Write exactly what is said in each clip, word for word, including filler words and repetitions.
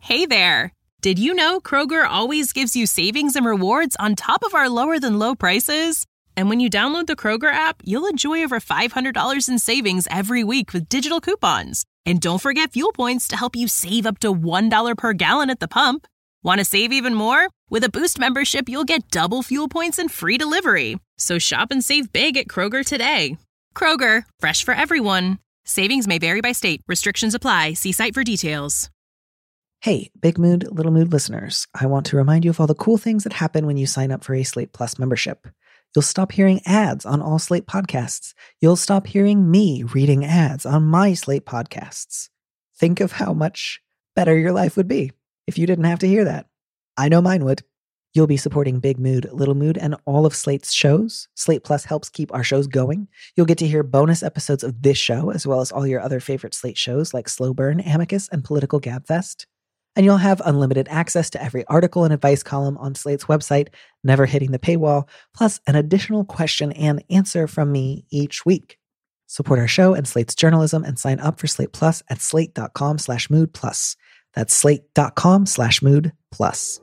Hey there! Did you know Kroger always gives you savings and rewards on top of our lower-than-low prices? And when you download the Kroger app, you'll enjoy over five hundred dollars in savings every week with digital coupons. And don't forget fuel points to help you save up to one dollar per gallon at the pump. Want to save even more? With a Boost membership, you'll get double fuel points and free delivery. So shop and save big at Kroger today. Kroger, fresh for everyone. Savings may vary by state. Restrictions apply. See site for details. Hey, Big Mood, Little Mood listeners. I want to remind you of all the cool things that happen when you sign up for a Slate Plus membership. You'll stop hearing ads on all Slate podcasts. You'll stop hearing me reading ads on my Slate podcasts. Think of how much better your life would be if you didn't have to hear that. I know mine would. You'll be supporting Big Mood, Little Mood, and all of Slate's shows. Slate Plus helps keep our shows going. You'll get to hear bonus episodes of this show, as well as all your other favorite Slate shows like Slow Burn, Amicus, and Political Gabfest. And you'll have unlimited access to every article and advice column on Slate's website, never hitting the paywall, plus an additional question and answer from me each week. Support our show and Slate's journalism and sign up for Slate Plus at slate.com slash mood plus. That's slate.com slash mood plus.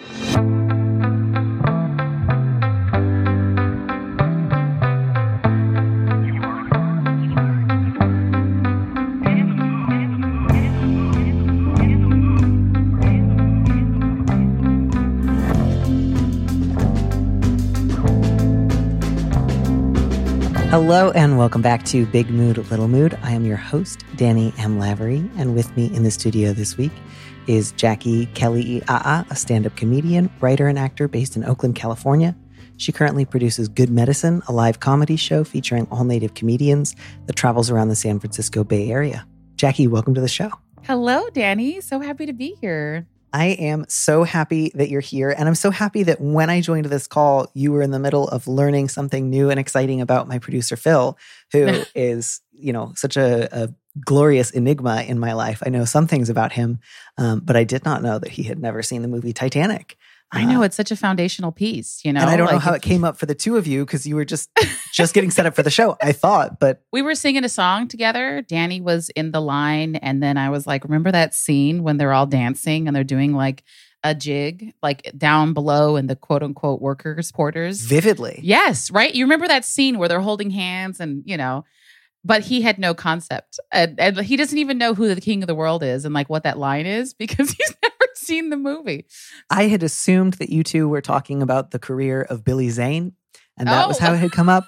Hello and welcome back to Big Mood, Little Mood. I am your host, Danny M. Lavery, and with me in the studio this week is Jackie Kelly-Aa, a stand-up comedian, writer, and actor based in Oakland, California. She currently produces Good Medicine, a live comedy show featuring all-native comedians that travels around the San Francisco Bay Area. Jackie, welcome to the show. Hello, Danny. So happy to be here. I am so happy that you're here. And I'm so happy that when I joined this call, you were in the middle of learning something new and exciting about my producer, Phil, who is, you know, such a, a glorious enigma in my life. I know some things about him, um, but I did not know that he had never seen the movie Titanic. I know, it's such a foundational piece, you know? And I don't like, know how it came up for the two of you because you were just just getting set up for the show, I thought, but... We were singing a song together. Danny was in the line, and then I was like, remember that scene when they're all dancing and they're doing like a jig, like down below in the quote-unquote workers' quarters? Vividly. Yes, right? You remember that scene where they're holding hands and, you know... But he had no concept. And, and he doesn't even know who the king of the world is and like what that line is because he's never seen the movie. I had assumed that you two were talking about the career of Billy Zane, and that oh. was how it had come up.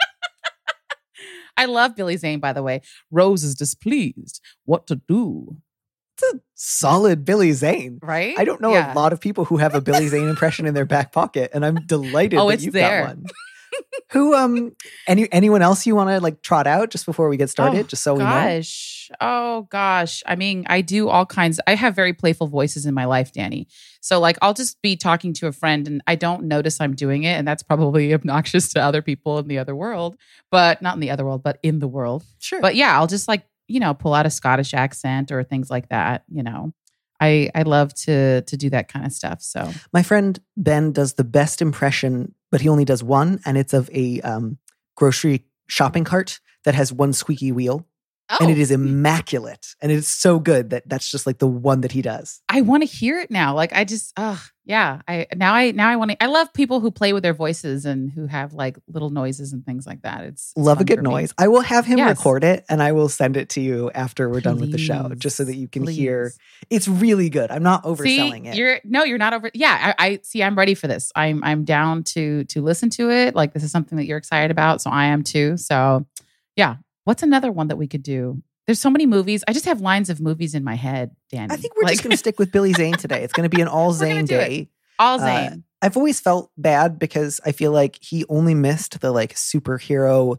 I love Billy Zane, by the way. Rose is displeased. What to do? It's a solid Billy Zane. Right? I don't know yeah. a lot of people who have a Billy Zane impression in their back pocket, and I'm delighted oh, that it's you've there. got one. Who, um, any anyone else you want to like trot out just before we get started, oh, just so we know? Gosh, oh gosh. I mean, I do all kinds. I have very playful voices in my life, Danny. So like, I'll just be talking to a friend, and I don't notice I'm doing it, and that's probably obnoxious to other people in the other world, but not in the other world, but in the world. Sure. But yeah, I'll just like you know pull out a Scottish accent or things like that. You know, I I love to to do that kind of stuff. So my friend Ben does the best impression, but he only does one, and it's of a um, grocery shopping cart that has one squeaky wheel. oh. And it is immaculate. And it's so good that that's just like the one that he does. I want to hear it now. Like I just, oh yeah. I now I now I want to. I love people who play with their voices and who have like little noises and things like that. It's, it's love a fun good for me. noise. I will have him Yes. record it, and I will send it to you after we're done with the show, Please. just so that you can Please. hear. It's really good. I'm not See, overselling it. you're no, you're not over. Yeah, I, I see. I'm ready for this. I'm I'm down to to listen to it. Like this is something that you're excited about, so I am too. So yeah, what's another one that we could do? There's so many movies. I just have lines of movies in my head, Danny. I think we're like, just going to stick with Billy Zane today. It's going to be an all We're gonna Zane do it. day. all Uh, Zane. I've always felt bad because I feel like he only missed the like superhero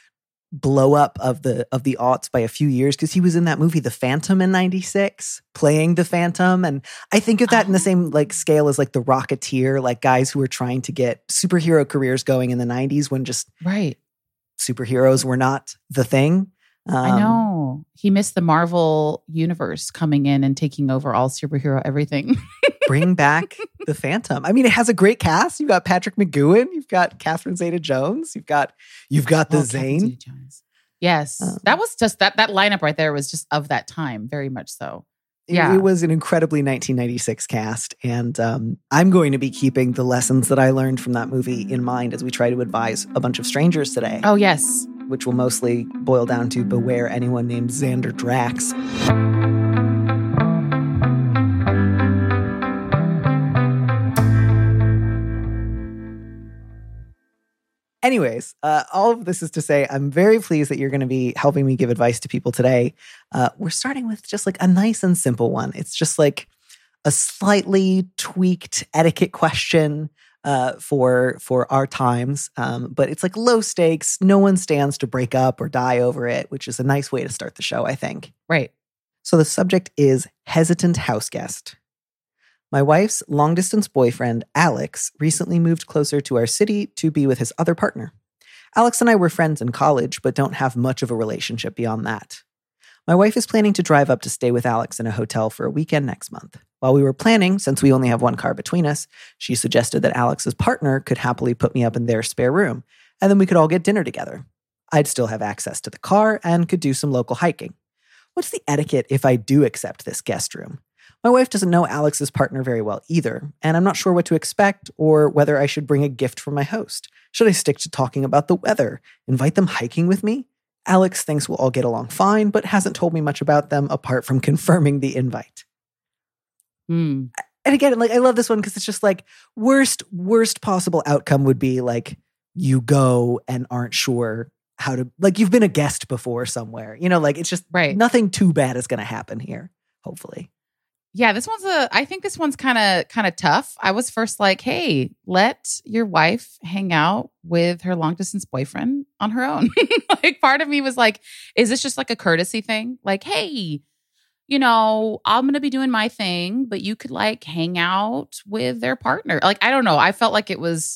blow up of the of the aughts by a few years because he was in that movie The Phantom in ninety-six, playing the Phantom. And I think of that in the same like scale as like The Rocketeer, like guys who were trying to get superhero careers going in the nineties when just right. superheroes were not the thing. Um, I know. He missed the Marvel universe coming in and taking over all superhero everything. Bring back the Phantom. I mean, it has a great cast. You've got Patrick McGowan. You've got Catherine Zeta-Jones. You've got you've got the Oh, Zane. Catherine Zeta-Jones. Yes. Uh, that was just that that lineup right there was just of that time, very much so. It, Yeah. it was an incredibly nineteen ninety-six cast. And um, I'm going to be keeping the lessons that I learned from that movie in mind as we try to advise a bunch of strangers today. Oh, yes. Which will mostly boil down to beware anyone named Xander Drax. Anyways, uh, all of this is to say, I'm very pleased that you're going to be helping me give advice to people today. Uh, we're starting with just like a nice and simple one. It's just like a slightly tweaked etiquette question uh, for for our times, um, but it's like low stakes. No one stands to break up or die over it, which is a nice way to start the show, I think. Right. So the subject is hesitant house guest. My wife's long-distance boyfriend, Alex, recently moved closer to our city to be with his other partner. Alex and I were friends in college, but don't have much of a relationship beyond that. My wife is planning to drive up to stay with Alex in a hotel for a weekend next month. While we were planning, since we only have one car between us, she suggested that Alex's partner could happily put me up in their spare room, and then we could all get dinner together. I'd still have access to the car and could do some local hiking. What's the etiquette if I do accept this guest room? My wife doesn't know Alex's partner very well either, and I'm not sure what to expect or whether I should bring a gift for my host. Should I stick to talking about the weather? Invite them hiking with me? Alex thinks we'll all get along fine, but hasn't told me much about them apart from confirming the invite. Hmm. And again, like I love this one because it's just like worst, worst possible outcome would be like you go and aren't sure how to, like you've been a guest before somewhere. You know, like it's just Right. nothing too bad is going to happen here, hopefully. Yeah, this one's a, I think this one's kind of, kind of tough. I was first like, hey, let your wife hang out with her long distance boyfriend on her own. Like part of me was like, is this just like a courtesy thing? Like, hey, you know, I'm going to be doing my thing, but you could like hang out with their partner. Like, I don't know. I felt like it was,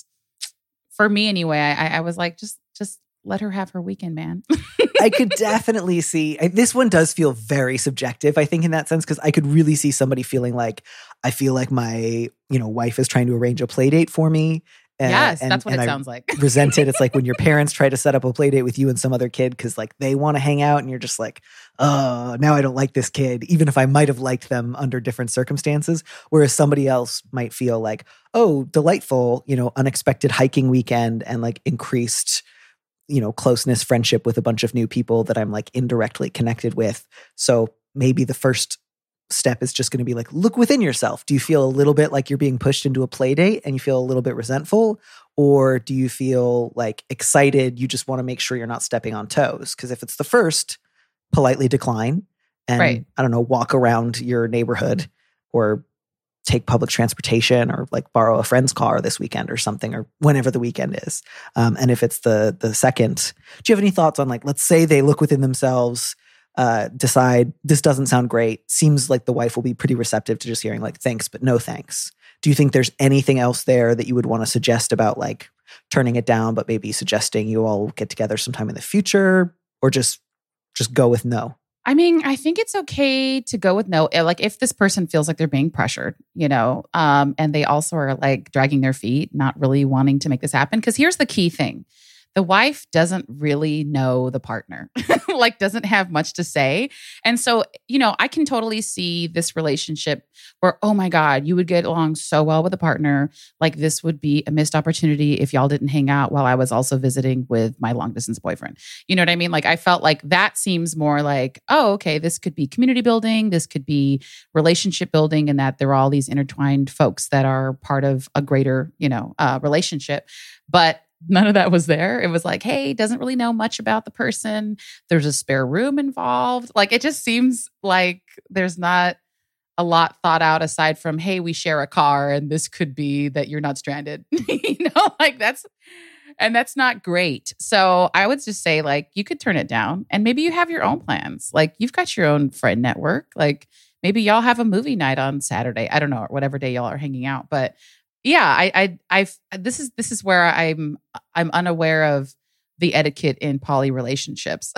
for me anyway, I, I was like, just, just let her have her weekend, man. I could definitely see, I, this one does feel very subjective, I think, in that sense, because I could really see somebody feeling like, I feel like my, you know, wife is trying to arrange a play date for me. Uh, yes, and, that's what and it I sounds like. resent it. It's like when your parents try to set up a play date with you and some other kid because like they want to hang out and you're just like, oh, now I don't like this kid, even if I might have liked them under different circumstances. Whereas somebody else might feel like, oh, delightful, you know, unexpected hiking weekend and like increased, you know, closeness, friendship with a bunch of new people that I'm like indirectly connected with. So maybe the first step is just going to be like, look within yourself. Do you feel a little bit like you're being pushed into a play date and you feel a little bit resentful? Or do you feel like excited? You just want to make sure you're not stepping on toes. Because if it's the first, politely decline and Right. I don't know, walk around your neighborhood or take public transportation or like borrow a friend's car this weekend or something, or whenever the weekend is. Um, and if it's the the second, do you have any thoughts on like, let's say they look within themselves, uh, decide this doesn't sound great. Seems like the wife will be pretty receptive to just hearing like, thanks, but no thanks. Do you think there's anything else there that you would want to suggest about like turning it down, but maybe suggesting you all get together sometime in the future, or just, just go with no? I mean, I think it's okay to go with no. Like if this person feels like they're being pressured, you know, um, and they also are like dragging their feet, not really wanting to make this happen. Because here's the key thing. The wife doesn't really know the partner, like doesn't have much to say. And so, you know, I can totally see this relationship where, oh my God, you would get along so well with a partner. Like this would be a missed opportunity if y'all didn't hang out while I was also visiting with my long distance boyfriend. You know what I mean? Like I felt like that seems more like, oh, okay, this could be community building. This could be relationship building, and that there are all these intertwined folks that are part of a greater, you know, uh, relationship. But none of that was there. It was like, hey, doesn't really know much about the person. There's a spare room involved. Like, it just seems like there's not a lot thought out aside from, hey, we share a car and this could be that you're not stranded. You know, like that's, and that's not great. So I would just say, like, you could turn it down and maybe you have your own plans. Like, you've got your own friend network. Like, maybe y'all have a movie night on Saturday. I don't know, or whatever day y'all are hanging out. But yeah, I, I, I've, this is, this is where I'm, I'm unaware of the etiquette in poly relationships.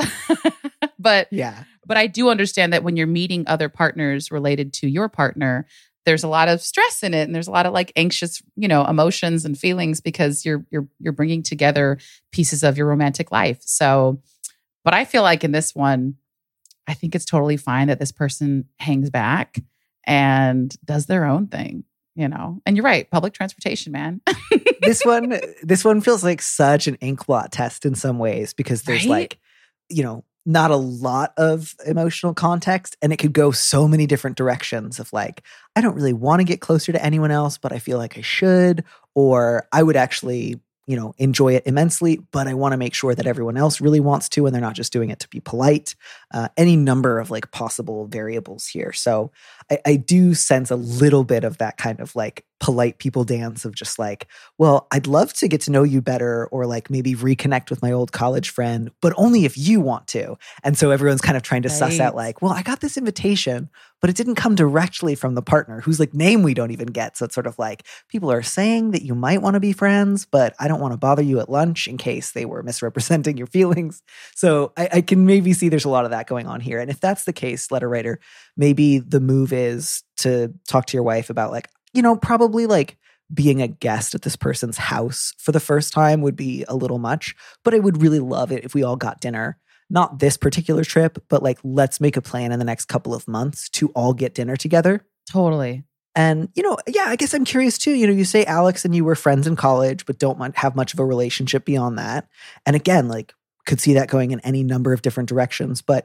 But yeah, but I do understand that when you're meeting other partners related to your partner, there's a lot of stress in it, and there's a lot of like anxious, you know, emotions and feelings because you're you're you're bringing together pieces of your romantic life. So, but I feel like in this one, I think it's totally fine that this person hangs back and does their own thing, you know? And you're right, public transportation, man. this one, this one feels like such an ink blot test in some ways because there's Right? like, you know, not a lot of emotional context and it could go so many different directions of like, I don't really want to get closer to anyone else, but I feel like I should, or I would actually, you know, enjoy it immensely, but I want to make sure that everyone else really wants to, and they're not just doing it to be polite. Uh, any number of like possible variables here. So I, I do sense a little bit of that kind of like polite people dance of just like, well, I'd love to get to know you better or like maybe reconnect with my old college friend, but only if you want to. And so everyone's kind of trying to suss Right. out like, well, I got this invitation, but it didn't come directly from the partner whose like name we don't even get. So it's sort of like people are saying that you might want to be friends, but I don't want to bother you at lunch in case they were misrepresenting your feelings. So I, I can maybe see there's a lot of that going on here. And if that's the case, letter writer, maybe the move is to talk to your wife about like, you know, probably like being a guest at this person's house for the first time would be a little much, but I would really love it if we all got dinner. Not this particular trip, but like, let's make a plan in the next couple of months to all get dinner together. Totally. And, you know, yeah, I guess I'm curious too. You know, you say Alex and you were friends in college, but don't mon- have much of a relationship beyond that. And again, like, could see that going in any number of different directions. But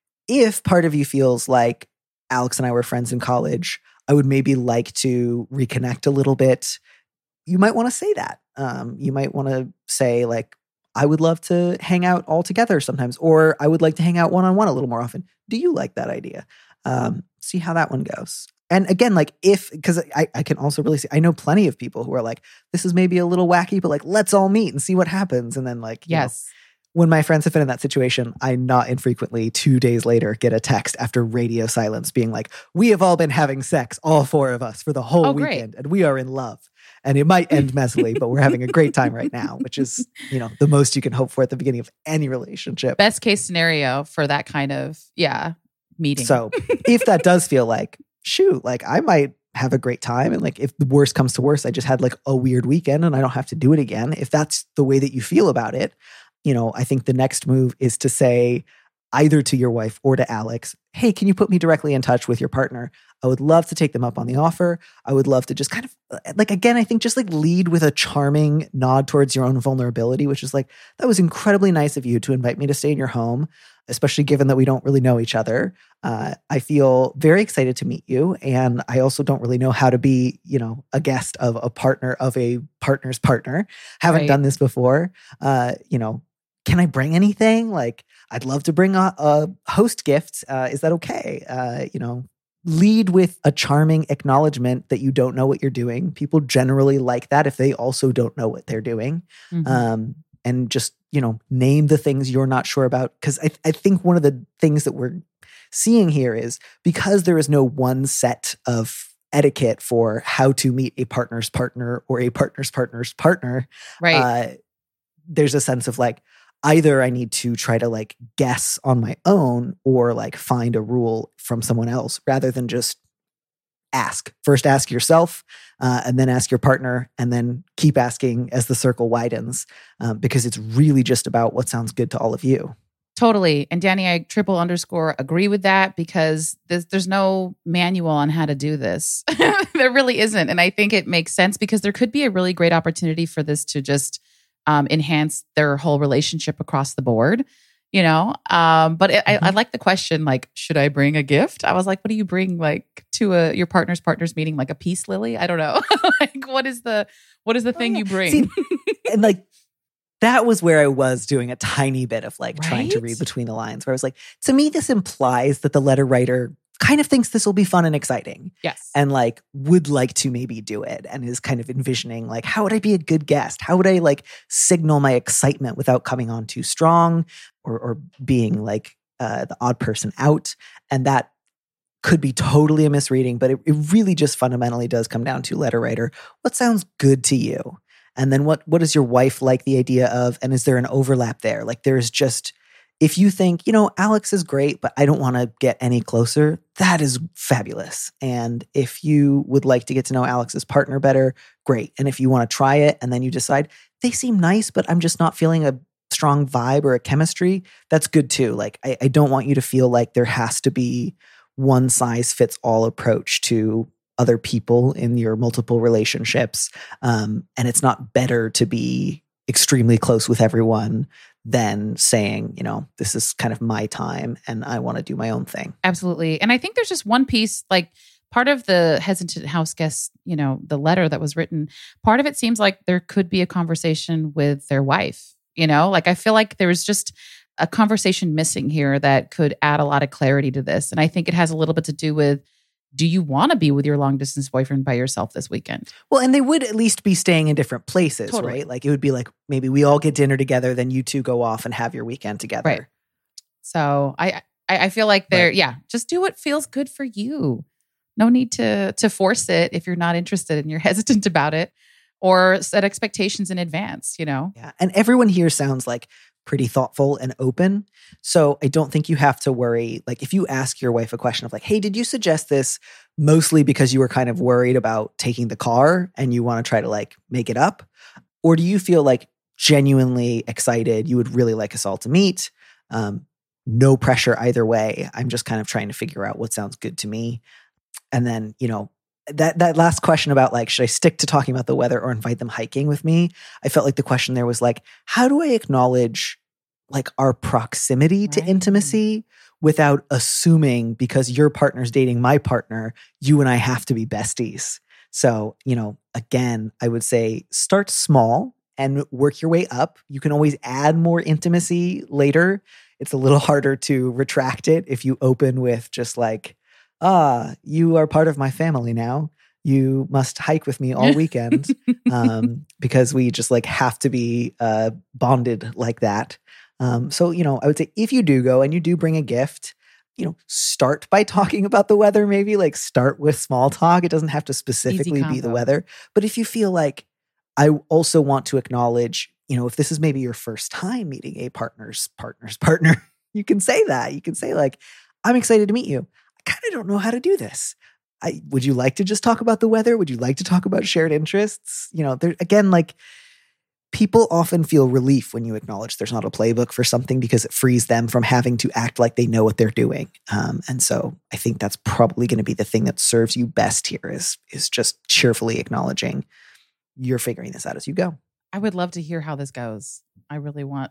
if part of you feels like Alex and I were friends in college, I would maybe like to reconnect a little bit. You might want to say that. Um, you might want to say like, I would love to hang out all together sometimes, or I would like to hang out one-on-one a little more often. Do you like that idea? Um, see how that one goes. And again, like if, because I, I can also really see, I know plenty of people who are like, this is maybe a little wacky, but like, let's all meet and see what happens. And then like, you know, Yes. when my friends have been in that situation, I not infrequently two days later get a text after radio silence being like, we have all been having sex, all four of us for the whole Oh, great. weekend and we are in love. And it might end messily, but we're having a great time right now, which is, you know, the most you can hope for at the beginning of any relationship. Best case scenario for that kind of, yeah, meeting. So if that does feel like, shoot, like I might have a great time. And like, if the worst comes to worst, I just had like a weird weekend and I don't have to do it again. If that's the way that you feel about it, you know, I think the next move is to say either to your wife or to Alex, hey, can you put me directly in touch with your partner? I would love to take them up on the offer. I would love to just kind of like, again, I think just like lead with a charming nod towards your own vulnerability, which is like, that was incredibly nice of you to invite me to stay in your home, especially given that we don't really know each other. Uh, I feel very excited to meet you. And I also don't really know how to be, you know, a guest of a partner of a partner's partner. Haven't Right. done this before. Uh, you know, can I bring anything? Like, I'd love to bring a, a host gift. Uh, is that okay? Uh, you know, lead with a charming acknowledgement that you don't know what you're doing. People generally like that if they also don't know what they're doing. Mhm. Um, and just, you know, name the things you're not sure about. Because I, I think one of the things that we're seeing here is because there is no one set of etiquette for how to meet a partner's partner or a partner's partner's partner, right. uh, there's a sense of like, either I need to try to like guess on my own or like find a rule from someone else rather than just ask. First ask yourself uh, and then ask your partner and then keep asking as the circle widens um, because it's really just about what sounds good to all of you. Totally. And Danny, I triple underscore agree with that because there's, there's no manual on how to do this. There really isn't. And I think it makes sense because there could be a really great opportunity for this to just um, enhance their whole relationship across the board, you know? Um, but it, Mm-hmm. I, I like the question, like, should I bring a gift? I was like, what do you bring like to a your partner's partner's meeting? Like a peace lily? I don't know. Like, what is the, what is the thing yeah. you bring? See, and like, that was where I was doing a tiny bit of like trying to Right? read between the lines where I was like, to me, this implies that the letter writer kind of thinks this will be fun and exciting Yes. and like would like to maybe do it and is kind of envisioning like, how would I be a good guest? How would I like signal my excitement without coming on too strong or, or being like uh, the odd person out? And that could be totally a misreading, but it, it really just fundamentally does come down to letter writer. What sounds good to you? And then what, what does your wife like the idea of? And is there an overlap there? Like there's just, if you think, you know, Alex is great, but I don't want to get any closer, that is fabulous. And if you would like to get to know Alex's partner better, great. And if you want to try it and then you decide they seem nice, but I'm just not feeling a strong vibe or a chemistry, that's good too. Like, I, I don't want you to feel like there has to be one size fits all approach to other people in your multiple relationships. Um, and it's not better to be extremely close with everyone than saying, you know, this is kind of my time and I want to do my own thing. Absolutely. And I think there's just one piece, like part of the hesitant house guest, you know, the letter that was written, part of it seems like there could be a conversation with their wife, you know, like I feel like there's just a conversation missing here that could add a lot of clarity to this. And I think it has a little bit to do with, do you want to be with your long distance boyfriend by yourself this weekend? Well, and they would at least be staying in different places, totally. Right? Like it would be like, maybe we all get dinner together, then you two go off and have your weekend together. Right. So I, I, I feel like they're, Right. yeah, just do what feels good for you. No need to, to force it if you're not interested and you're hesitant about it, or set expectations in advance, you know? Yeah. And everyone here sounds like pretty thoughtful and open. So I don't think you have to worry. Like if you ask your wife a question of like, hey, did you suggest this mostly because you were kind of worried about taking the car and you want to try to like make it up? Or do you feel like genuinely excited? You would really like us all to meet. Um, no pressure either way. I'm just kind of trying to figure out what sounds good to me. And then, you know, that that last question about like, should I stick to talking about the weather or invite them hiking with me? I felt like the question there was like, how do I acknowledge like our proximity to Right. intimacy without assuming because your partner's dating my partner, you and I have to be besties? So, you know, again, I would say start small and work your way up. You can always add more intimacy later. It's a little harder to retract it if you open with just like, ah, you are part of my family now. You must hike with me all weekend um, because we just like have to be uh, bonded like that. Um, so, you know, I would say if you do go and you do bring a gift, you know, start by talking about the weather, maybe like start with small talk. It doesn't have to specifically be the combo. weather. But if you feel like I also want to acknowledge, you know, if this is maybe your first time meeting a partner's partner's partner, you can say that. You can say like, I'm excited to meet you. I kind of don't know how to do this. I, would you like to just talk about the weather? Would you like to talk about shared interests? You know, there again, like people often feel relief when you acknowledge there's not a playbook for something because it frees them from having to act like they know what they're doing. Um, and so I think that's probably going to be the thing that serves you best here is, is just cheerfully acknowledging you're figuring this out as you go. I would love to hear how this goes. I really want,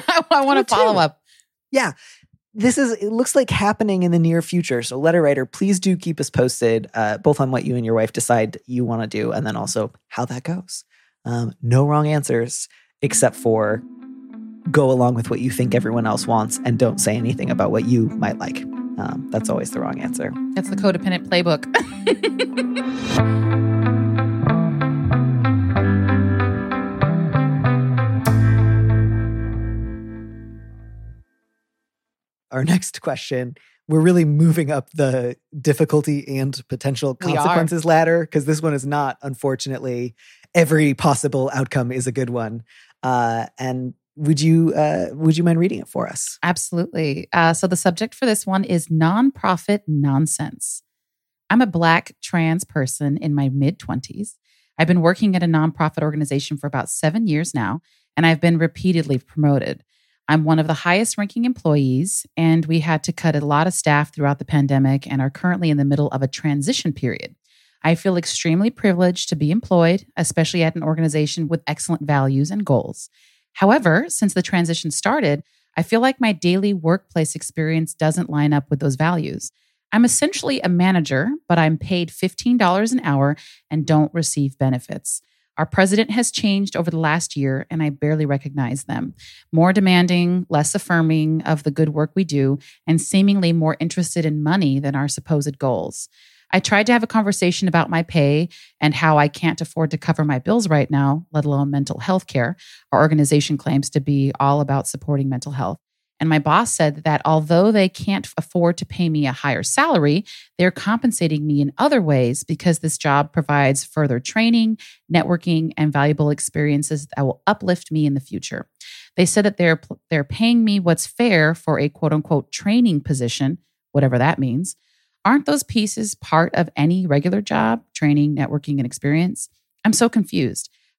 I want Me to follow too. up. Yeah. This is, it looks like happening in the near future. So letter writer, please do keep us posted, uh, both on what you and your wife decide you want to do, and then also how that goes. Um, no wrong answers, except for go along with what you think everyone else wants and don't say anything about what you might like. Um, that's always the wrong answer. That's the codependent playbook. Our next question, we're really moving up the difficulty and potential We are. consequences ladder because this one is not, unfortunately, every possible outcome is a good one. Uh, and would you uh, would you mind reading it for us? Absolutely. Uh, so the subject for this one is nonprofit nonsense. I'm a Black trans person in my mid-twenties. I've been working at a nonprofit organization for about seven years now, and I've been repeatedly promoted. I'm one of the highest ranking employees, and we had to cut a lot of staff throughout the pandemic and are currently in the middle of a transition period. I feel extremely privileged to be employed, especially at an organization with excellent values and goals. However, since the transition started, I feel like my daily workplace experience doesn't line up with those values. I'm essentially a manager, but I'm paid fifteen dollars an hour and don't receive benefits. Our president has changed over the last year, and I barely recognize them. More demanding, less affirming of the good work we do, and seemingly more interested in money than our supposed goals. I tried to have a conversation about my pay and how I can't afford to cover my bills right now, let alone mental health care. Our organization claims to be all about supporting mental health. And my boss said that although they can't afford to pay me a higher salary, they're compensating me in other ways because this job provides further training, networking, and valuable experiences that will uplift me in the future. They said that they're they're paying me what's fair for a quote unquote training position, whatever that means. Aren't those pieces part of any regular job, training, networking, and experience? I'm so confused.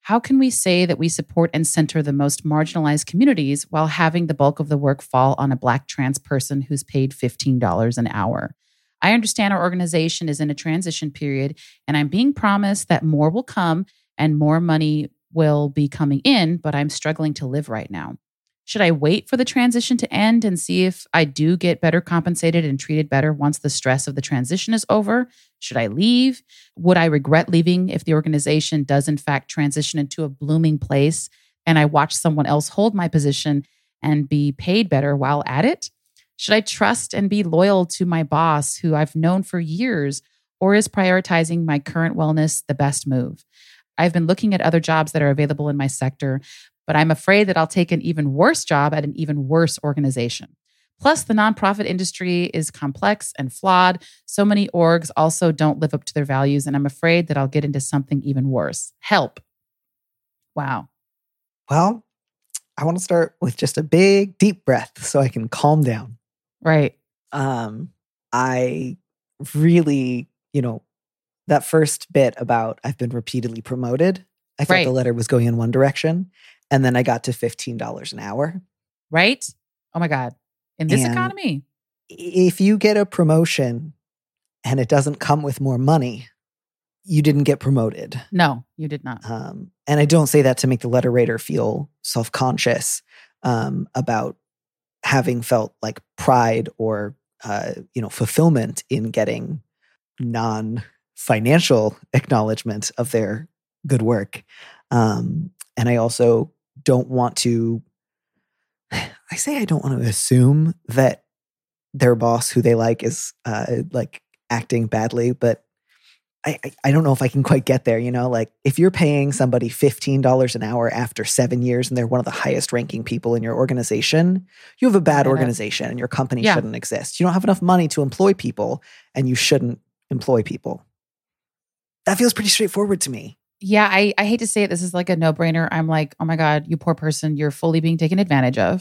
How can we say that we support and center the most marginalized communities while having the bulk of the work fall on a Black trans person who's paid fifteen dollars an hour? I understand our organization is in a transition period, and I'm being promised that more will come and more money will be coming in, but I'm struggling to live right now. Should I wait for the transition to end and see if I do get better compensated and treated better once the stress of the transition is over? Should I leave? Would I regret leaving if the organization does in fact transition into a blooming place and I watch someone else hold my position and be paid better while at it? Should I trust and be loyal to my boss who I've known for years, or is prioritizing my current wellness the best move? I've been looking at other jobs that are available in my sector, but I'm afraid that I'll take an even worse job at an even worse organization. Plus, the nonprofit industry is complex and flawed. So many orgs also don't live up to their values, and I'm afraid that I'll get into something even worse. Help. Wow. Well, I want to start with just a big, deep breath so I can calm down. Right. Um, I really, you know, that first bit about I've been repeatedly promoted, I thought Right. the letter was going in one direction. And then I got to fifteen dollars an hour. Right? Oh my God. In this And economy. If you get a promotion and it doesn't come with more money, you didn't get promoted. No, you did not. Um, and I don't say that to make the letter writer feel self-conscious um, about having felt like pride or, uh, you know, fulfillment in getting non-financial acknowledgement of their good work. Um, and I also don't want to, I say I don't want to assume that their boss who they like is uh, like acting badly, but I, I, I don't know if I can quite get there, you know, like if you're paying somebody fifteen dollars an hour after seven years and they're one of the highest ranking people in your organization, you have a bad Yeah. organization and your company Yeah. shouldn't exist. You don't have enough money to employ people and you shouldn't employ people. That feels pretty straightforward to me. Yeah, I, I hate to say it. This is like a no-brainer. I'm like, oh my God, you poor person. You're fully being taken advantage of.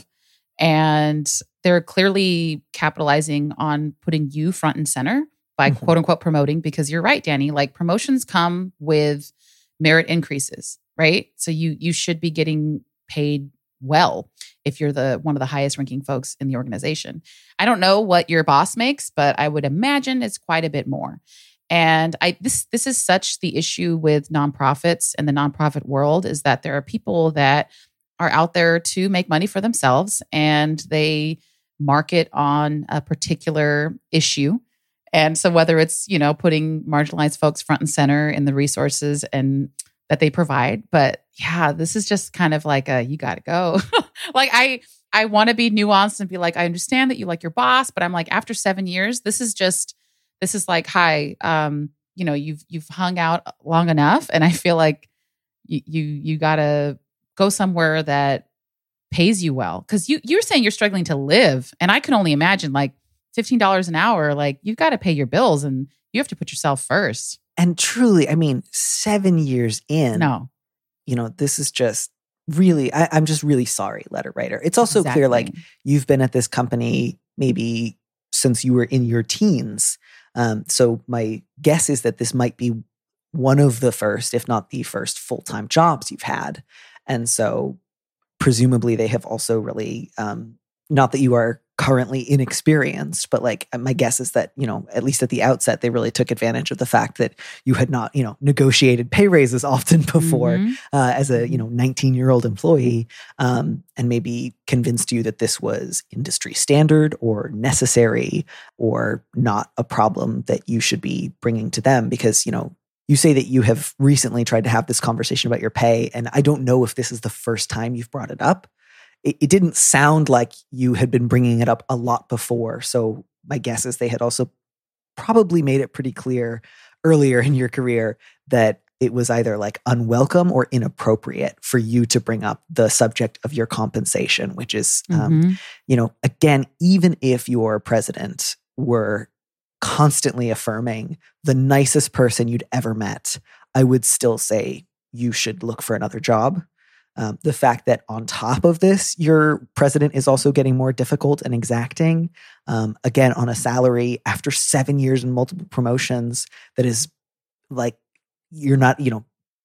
And they're clearly capitalizing on putting you front and center by Mhm. quote unquote promoting, because you're right, Danny, like promotions come with merit increases, right? So you you should be getting paid well if you're the one of the highest ranking folks in the organization. I don't know what your boss makes, but I would imagine it's quite a bit more. And I this this is such the issue with nonprofits and the nonprofit world, is that there are people that are out there to make money for themselves and they market on a particular issue. And so whether it's, you know, putting marginalized folks front and center in the resources and that they provide, but yeah, this is just kind of like a, you got to go. Like I, I want to be nuanced and be like, I understand that you like your boss, but I'm like, after seven years, this is just, this is like, hi, um, you know, you've, you've hung out long enough. And I feel like you, you, you got to go somewhere that pays you well. Cause you, you're saying you're struggling to live. And I can only imagine like fifteen dollars an hour, like you've got to pay your bills and you have to put yourself first. And truly, I mean, seven years in, No. you know, this is just really, I, I'm just really sorry, letter writer. It's also clear, like, Exactly. you've been at this company maybe since you were in your teens. Um, so my guess is that this might be one of the first, if not the first, full-time jobs you've had. And so presumably they have also really, um, not that you are currently inexperienced, but like my guess is that, you know, at least at the outset, they really took advantage of the fact that you had not, you know, negotiated pay raises often before Mhm. uh, as a, you know, nineteen year old employee, um, and maybe convinced you that this was industry standard or necessary or not a problem that you should be bringing to them. Because, you know, you say that you have recently tried to have this conversation about your pay, and I don't know if this is the first time you've brought it up. It, it didn't sound like you had been bringing it up a lot before. So my guess is they had also probably made it pretty clear earlier in your career that it was either like unwelcome or inappropriate for you to bring up the subject of your compensation, which is, um, Mhm. you know, again, even if your president were constantly affirming the nicest person you'd ever met, I would still say you should look for another job. Um, the fact that on top of this, your president is also getting more difficult and exacting, um, again, on a salary after seven years and multiple promotions, that is like, you're not, you know,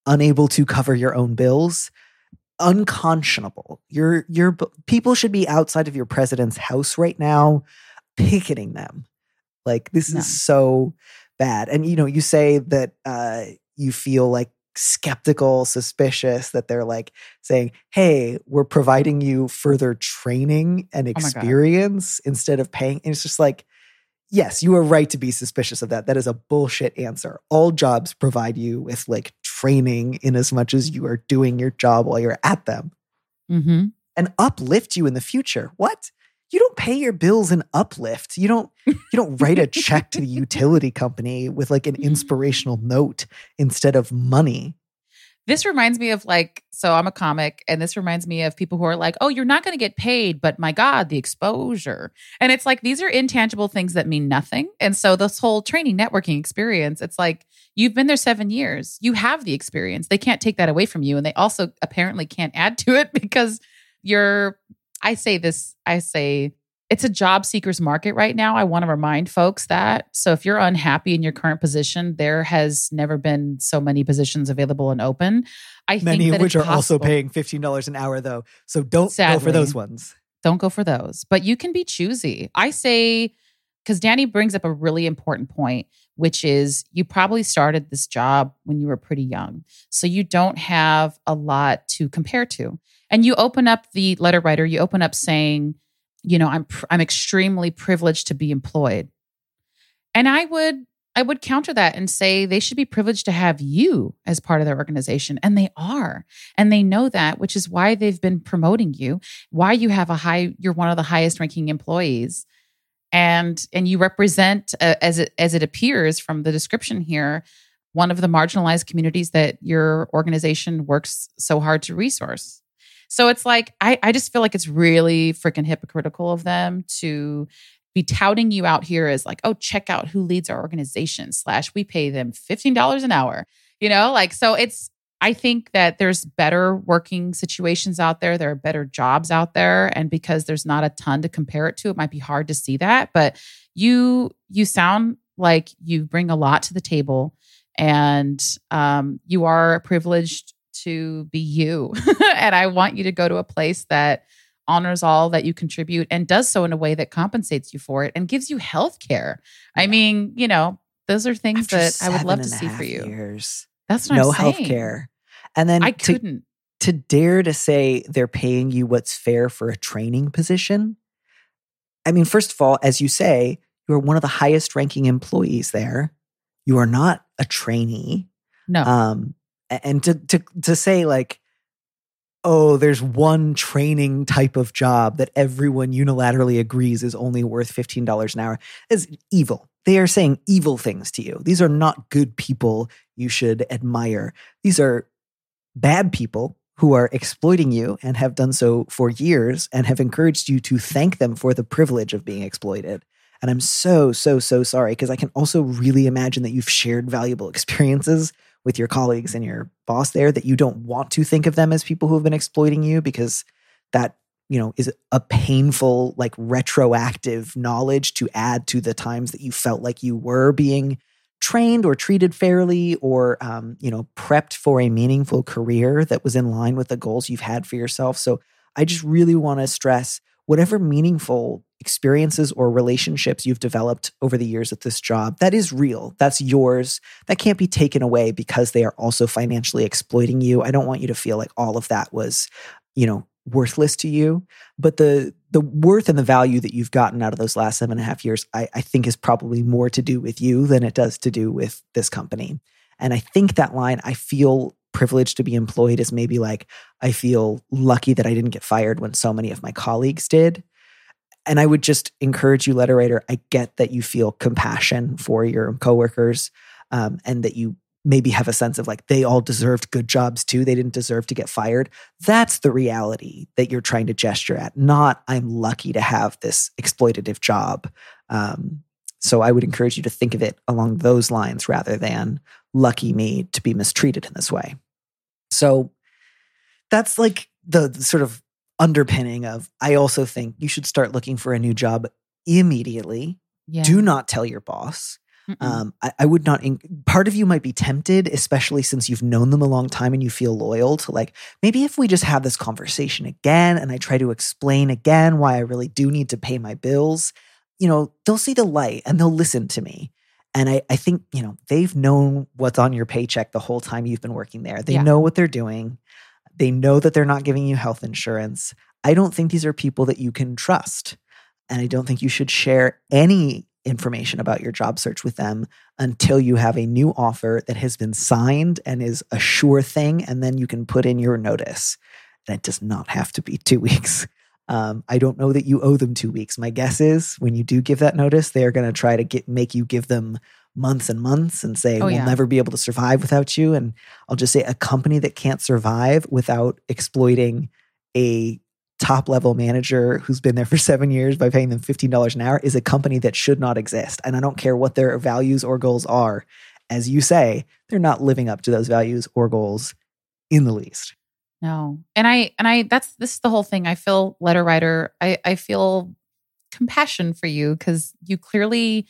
unable to cover your own bills, unconscionable. Your your people should be outside of your president's house right now, picketing them. Like this No. is so bad. And you know, you say that uh, you feel like skeptical, suspicious, that they're like saying, "Hey, we're providing you further training and Oh my God. experience instead of paying." And it's just like, yes, you are right to be suspicious of that. That is a bullshit answer. All jobs provide you with like training in as much as you are doing your job while you're at them Mm-hmm. and uplift you in the future. What? You don't pay your bills in Uplift. You don't you don't write a check to the utility company with like an inspirational note instead of money. This reminds me of like, so I'm a comic, and this reminds me of people who are like, oh, you're not going to get paid, but my God, the exposure. And it's like, these are intangible things that mean nothing. And so this whole training networking experience, it's like, you've been there seven years. You have the experience. They can't take that away from you. And they also apparently can't add to it because you're, I say this, I say, it's a job seeker's market right now. I want to remind folks that. So if you're unhappy in your current position, there has never been so many positions available and open. I Many think of that which it's are also possible. paying fifteen dollars an hour though. So don't go for Sadly. those ones. Don't go for those. But you can be choosy. I say, because Danny brings up a really important point, which is you probably started this job when you were pretty young. So you don't have a lot to compare to. And you open up the letter writer, you open up saying, you know, I'm I'm extremely privileged to be employed. And I would I would counter that and say they should be privileged to have you as part of their organization. And they are. And they know that, which is why they've been promoting you, why you have a high, you're one of the highest ranking employees. And and you represent, uh, as it as it appears from the description here, one of the marginalized communities that your organization works so hard to resource. So it's like, I, I just feel like it's really freaking hypocritical of them to be touting you out here as like, oh, check out who leads our organization, slash, we pay them fifteen dollars an hour. You know, like, so it's, I think that there's better working situations out there. There are better jobs out there. And because there's not a ton to compare it to, it might be hard to see that. But you, you sound like you bring a lot to the table, and um, you are privileged to be you. And I want you to go to a place that honors all that you contribute and does so in a way that compensates you for it and gives you health care. Yeah. I mean, you know, those are things After that I would love to see for you. Years, That's what no I'm saying. health care. And then I to, couldn't. to dare to say they're paying you what's fair for a training position. I mean, first of all, as you say, you're one of the highest ranking employees there. You are not a trainee. No. Um, and to, to, to say like, oh, there's one training type of job that everyone unilaterally agrees is only worth fifteen dollars an hour is evil. They are saying evil things to you. These are not good people you should admire. These are bad people who are exploiting you and have done so for years and have encouraged you to thank them for the privilege of being exploited. And I'm so, so, so sorry, because I can also really imagine that you've shared valuable experiences with your colleagues and your boss there, that you don't want to think of them as people who have been exploiting you, because that, you know, is a painful, like retroactive knowledge to add to the times that you felt like you were being trained or treated fairly or, um, you know, prepped for a meaningful career that was in line with the goals you've had for yourself. So I just really want to stress whatever meaningful experiences or relationships you've developed over the years at this job, that is real. That's yours. That can't be taken away because they are also financially exploiting you. I don't want you to feel like all of that was, you know, worthless to you. But the the worth and the value that you've gotten out of those last seven and a half years, I, I think is probably more to do with you than it does to do with this company. And I think that line, I feel privileged to be employed, is maybe like, I feel lucky that I didn't get fired when so many of my colleagues did. And I would just encourage you, letter writer, I get that you feel compassion for your coworkers, um, and that you maybe have a sense of like, they all deserved good jobs too. They didn't deserve to get fired. That's the reality that you're trying to gesture at, not I'm lucky to have this exploitative job. Um, so I would encourage you to think of it along those lines rather than lucky me to be mistreated in this way. So that's like the, the sort of underpinning of, I also think you should start looking for a new job immediately. Yeah. Do not tell your boss. Um, I, I would not, inc- part of you might be tempted, especially since you've known them a long time and you feel loyal to like, maybe if we just have this conversation again and I try to explain again why I really do need to pay my bills, you know, they'll see the light and they'll listen to me. And I, I think, you know, they've known what's on your paycheck the whole time you've been working there. They Yeah. know what they're doing. They know that they're not giving you health insurance. I don't think these are people that you can trust. And I don't think you should share any information about your job search with them until you have a new offer that has been signed and is a sure thing. And then you can put in your notice. And it does not have to be two weeks. Um, I don't know that you owe them two weeks. My guess is when you do give that notice, they're going to try to get make you give them months and months and say, Oh, we'll yeah. never be able to survive without you. And I'll just say a company that can't survive without exploiting a top level manager who's been there for seven years by paying them fifteen dollars an hour is a company that should not exist. And I don't care what their values or goals are. As you say, they're not living up to those values or goals in the least. No. And I, and I, that's, this is the whole thing. I feel, letter writer, I, I feel compassion for you because you clearly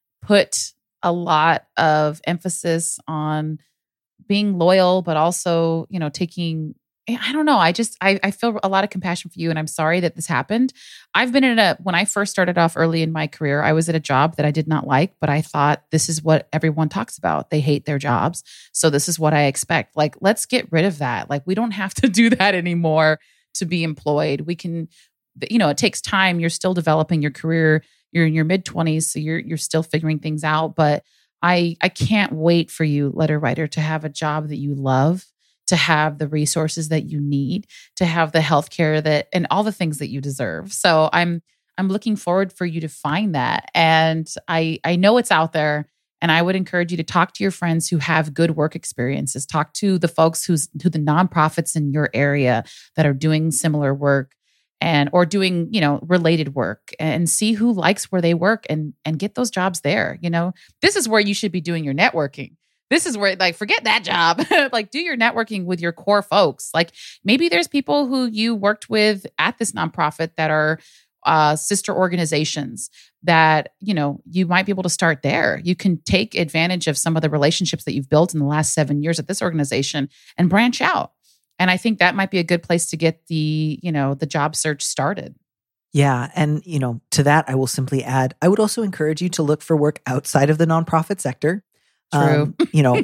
put a lot of emphasis on being loyal, but also, you know, taking, I don't know. I just, I, I feel a lot of compassion for you and I'm sorry that this happened. I've been in a, when I first started off early in my career, I was at a job that I did not like, but I thought this is what everyone talks about. They hate their jobs. So this is what I expect. Like, let's get rid of that. Like, we don't have to do that anymore to be employed. We can, you know, it takes time. You're still developing your career. You're in your mid twenties. So you're, you're still figuring things out. But I, I can't wait for you, letter writer, to have a job that you love, to have the resources that you need, to have the healthcare that, and all the things that you deserve. So I'm, I'm looking forward for you to find that. And I, I know it's out there. And I would encourage you to talk to your friends who have good work experiences. Talk to the folks who's, who the nonprofits in your area that are doing similar work and, or doing, you know, related work, and see who likes where they work and, and get those jobs there. You know, this is where you should be doing your networking. This is where, like, forget that job. Like, do your networking with your core folks. Like, maybe there's people who you worked with at this nonprofit that are uh, sister organizations that, you know, you might be able to start there. You can take advantage of some of the relationships that you've built in the last seven years at this organization and branch out. And I think that might be a good place to get the, you know, the job search started. Yeah. And, you know, to that, I will simply add, I would also encourage you to look for work outside of the nonprofit sector. True. Um, you know,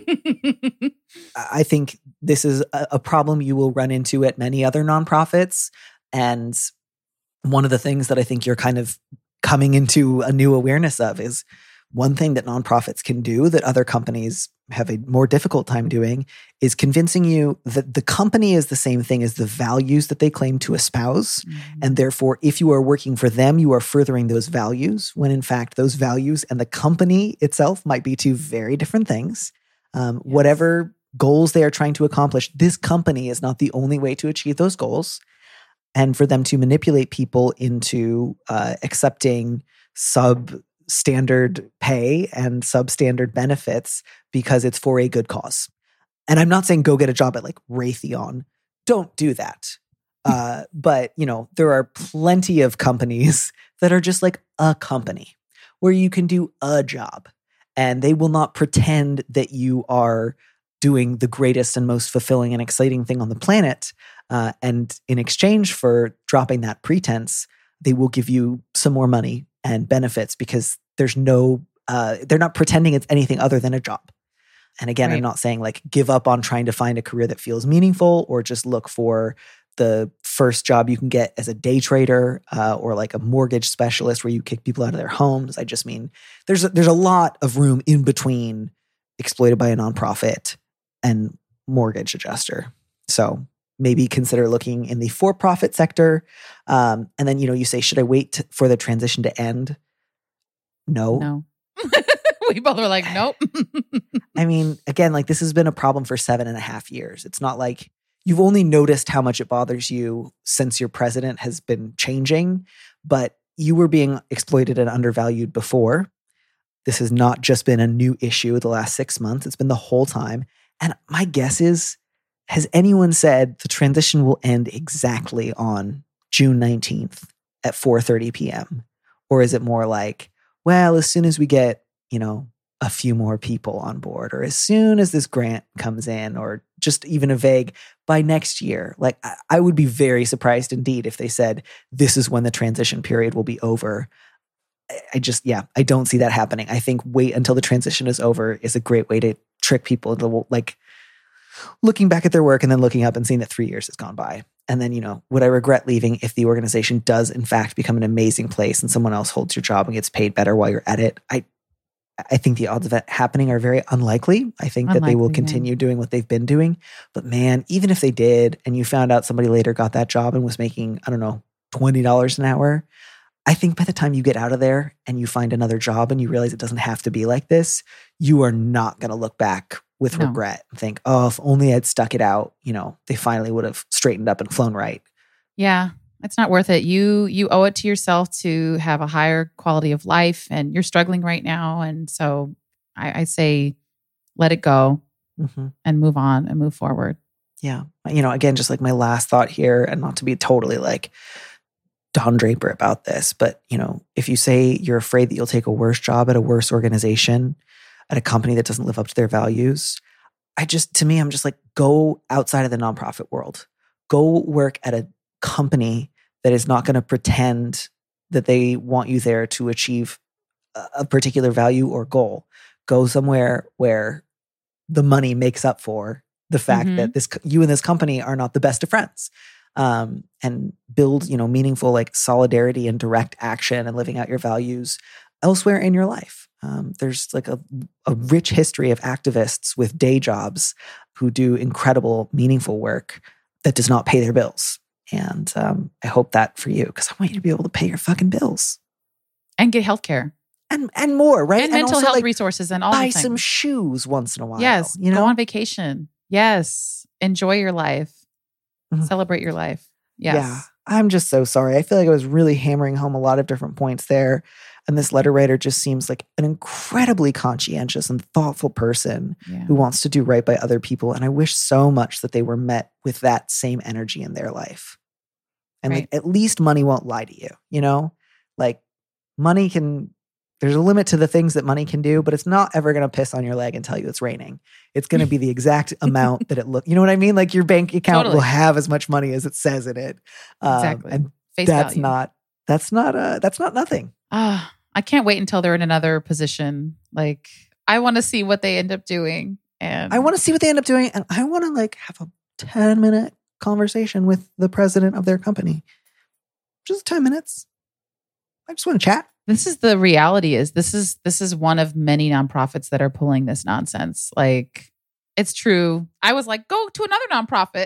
I think this is a, a problem you will run into at many other nonprofits. And one of the things that I think you're kind of coming into a new awareness of is one thing that nonprofits can do that other companies have a more difficult time doing is convincing you that the company is the same thing as the values that they claim to espouse. Mm-hmm. And therefore, if you are working for them, you are furthering those values, when in fact, those values and the company itself might be two very different things. Um, yes. Whatever goals they are trying to accomplish, this company is not the only way to achieve those goals. And for them to manipulate people into uh, accepting sub standard pay and substandard benefits because it's for a good cause. And I'm not saying go get a job at like Raytheon. Don't do that. Uh, but, you know, there are plenty of companies that are just like a company where you can do a job and they will not pretend that you are doing the greatest and most fulfilling and exciting thing on the planet. Uh, and in exchange for dropping that pretense, they will give you some more money and benefits because there's no, uh, they're not pretending it's anything other than a job. And again, right. I'm not saying like give up on trying to find a career that feels meaningful or just look for the first job you can get as a day trader uh, or like a mortgage specialist where you kick people out of their homes. I just mean there's a, there's a lot of room in between exploited by a nonprofit and mortgage adjuster. So maybe consider looking in the for-profit sector. Um, and then, you know, you say, should I wait t- for the transition to end? No. No. We both were like, nope. I mean, again, like this has been a problem for seven and a half years. It's not like you've only noticed how much it bothers you since your president has been changing, but you were being exploited and undervalued before. This has not just been a new issue the last six months. It's been the whole time. And my guess is, has anyone said the transition will end exactly on June nineteenth at four thirty p.m.? Or is it more like, well, as soon as we get, you know, a few more people on board, or as soon as this grant comes in, or just even a vague by next year. Like I, I would be very surprised indeed if they said this is when the transition period will be over. I, I just, yeah, I don't see that happening. I think wait until the transition is over is a great way to trick people into like looking back at their work and then looking up and seeing that three years has gone by. And then, you know, would I regret leaving if the organization does in fact become an amazing place and someone else holds your job and gets paid better while you're at it? I I think the odds of that happening are very unlikely. I think unlikely, that they will continue yeah. doing what they've been doing. But man, even if they did, and you found out somebody later got that job and was making, I don't know, twenty dollars an hour, I think by the time you get out of there and you find another job and you realize it doesn't have to be like this, you are not going to look back with no. regret and think, oh, if only I'd stuck it out, you know, they finally would have straightened up and flown right. Yeah. It's not worth it. You you owe it to yourself to have a higher quality of life, and you're struggling right now. And so I, I say, let it go mm-hmm. and move on and move forward. Yeah. You know, again, just like my last thought here, and not to be totally like Don Draper about this, but you know, if you say you're afraid that you'll take a worse job at a worse organization, at a company that doesn't live up to their values, I just, to me, I'm just like, go outside of the nonprofit world. Go work at a company that is not going to pretend that they want you there to achieve a particular value or goal. Go somewhere where the money makes up for the fact mm-hmm. that this you and this company are not the best of friends, um, and build, you know, meaningful like solidarity and direct action and living out your values elsewhere in your life. Um, there's like a, a rich history of activists with day jobs who do incredible, meaningful work that does not pay their bills. And um, I hope that for you, because I want you to be able to pay your fucking bills. And get healthcare. And and more, right? And, and mental also, health like, resources and all buy the things. some shoes once in a while. Yes. You know? Go on vacation. Yes. Enjoy your life. Mm-hmm. Celebrate your life. Yes. Yeah. I'm just so sorry. I feel like I was really hammering home a lot of different points there. And this letter writer just seems like an incredibly conscientious and thoughtful person yeah. who wants to do right by other people. And I wish so much that they were met with that same energy in their life. And right. like, at least money won't lie to you, you know? Like money can, there's a limit to the things that money can do, but it's not ever going to piss on your leg and tell you it's raining. It's going to be the exact amount that it looks, you know what I mean? Like your bank account totally. will have as much money as it says in it. Um, exactly. And Face that's value. not, that's not, uh, that's not nothing. Ah, uh, I can't wait until they're in another position. Like I want to see what they end up doing. And I want to see what they end up doing. And I want to like have a ten minute conversation with the president of their company. Just ten minutes. I just want to chat. This is the reality is this is this is one of many nonprofits that are pulling this nonsense. Like it's true. I was like, go to another nonprofit.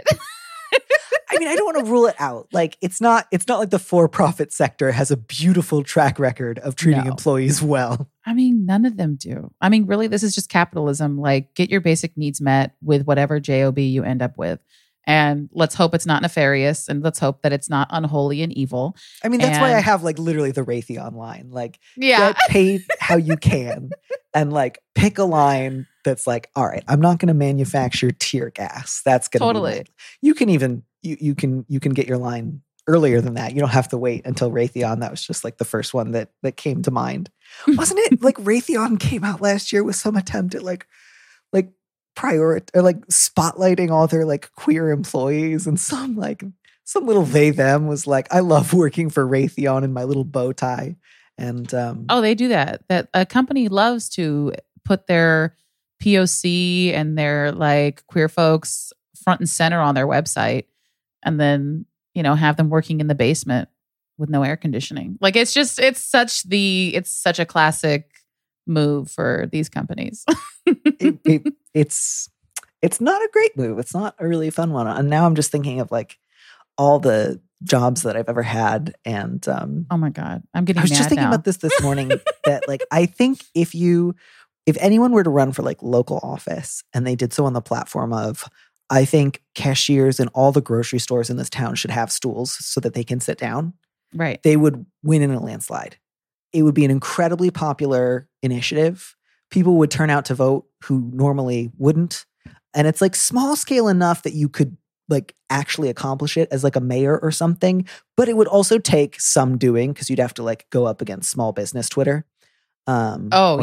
I mean, I don't want to rule it out. Like it's not it's not like the for-profit sector has a beautiful track record of treating no. employees well. I mean, none of them do. I mean, really, this is just capitalism. Like get your basic needs met with whatever job you end up with. And let's hope it's not nefarious, and let's hope that it's not unholy and evil. I mean, that's and, why I have like literally the Raytheon line. Like, yeah. get paid how you can, and like pick a line that's like, all right, I'm not going to manufacture tear gas. That's going to totally. Be you can even you you can you can get your line earlier than that. You don't have to wait until Raytheon. That was just like the first one that that came to mind, wasn't it? Like Raytheon came out last year with some attempt at like like. prior or like spotlighting all their like queer employees, and some like some little they them was like, I love working for Raytheon in my little bow tie. And um oh, they do that. That a company loves to put their P O C and their like queer folks front and center on their website, and then you know have them working in the basement with no air conditioning. Like it's just it's such the it's such a classic move for these companies. it, it, it's it's not a great move. It's not a really fun one. And now I'm just thinking of like all the jobs that I've ever had. And um, oh my God, I'm getting. I was mad just thinking now. about this this morning. That like I think if you if anyone were to run for like local office and they did so on the platform of, I think cashiers in all the grocery stores in this town should have stools so that they can sit down. Right. They would win in a landslide. It would be an incredibly popular initiative. People would turn out to vote who normally wouldn't. And it's like small scale enough that you could like actually accomplish it as like a mayor or something. But it would also take some doing because you'd have to like go up against small business Twitter. Um, oh, or yeah. Like,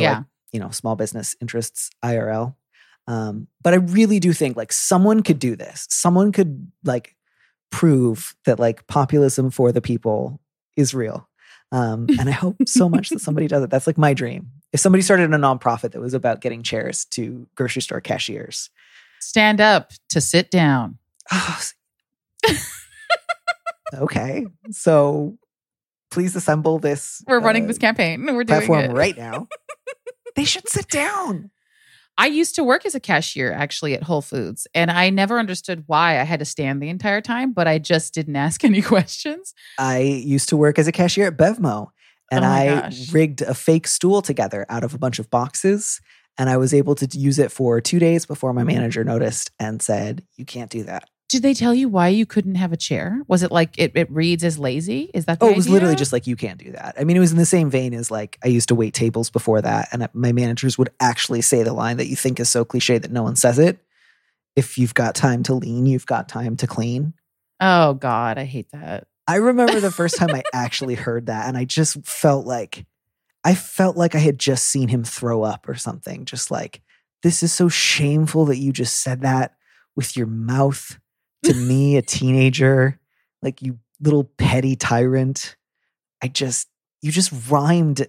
you know, small business interests I R L. Um, but I really do think like someone could do this. Someone could like prove that like populism for the people is real. Um, and I hope so much that somebody does it. That's like my dream. If somebody started a nonprofit that was about getting chairs to grocery store cashiers. Stand up to sit down. Oh, okay. So please assemble this. We're running uh, this campaign. We're doing platform it right now. They should sit down. I used to work as a cashier actually at Whole Foods, and I never understood why I had to stand the entire time, but I just didn't ask any questions. I used to work as a cashier at Bevmo, and Oh my I gosh. rigged a fake stool together out of a bunch of boxes, and I was able to use it for two days before my manager noticed and said, "You can't do that." Did they tell you why you couldn't have a chair? Was it like it, it reads as lazy? Is that the Oh, it was idea? literally just like, "You can't do that." I mean, it was in the same vein as like I used to wait tables before that, and my managers would actually say the line that you think is so cliche that no one says it. If you've got time to lean, you've got time to clean. Oh God, I hate that. I remember the first time I actually heard that, and I just felt like I felt like I had just seen him throw up or something. Just like, this is so shameful that you just said that with your mouth to me, a teenager, like you little petty tyrant. I just, you just rhymed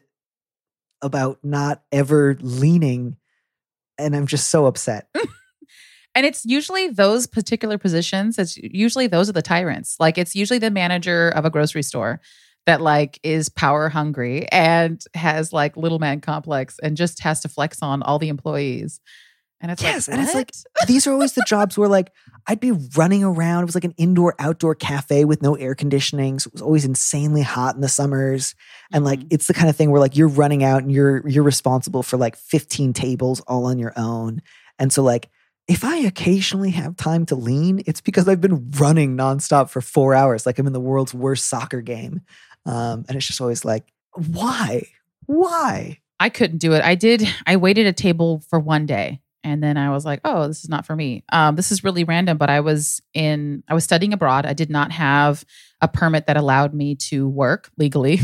about not ever leaning, and I'm just so upset. And it's usually those particular positions. It's usually those are the tyrants. Like it's usually the manager of a grocery store that like is power hungry and has like little man complex and just has to flex on all the employees. And it's Yes, like, and it's what? like, these are always the jobs where like I'd be running around. It was like an indoor outdoor cafe with no air conditioning. So it was always insanely hot in the summers. And like, Mhm. it's the kind of thing where like you're running out and you're you're responsible for like fifteen tables all on your own. And so like, if I occasionally have time to lean, it's because I've been running nonstop for four hours. Like I'm in the world's worst soccer game. Um, and it's just always like, why? Why? I couldn't do it. I did. I waited a table for one day. And then I was like, oh, this is not for me. Um, this is really random, but I was in, I was studying abroad. I did not have a permit that allowed me to work legally.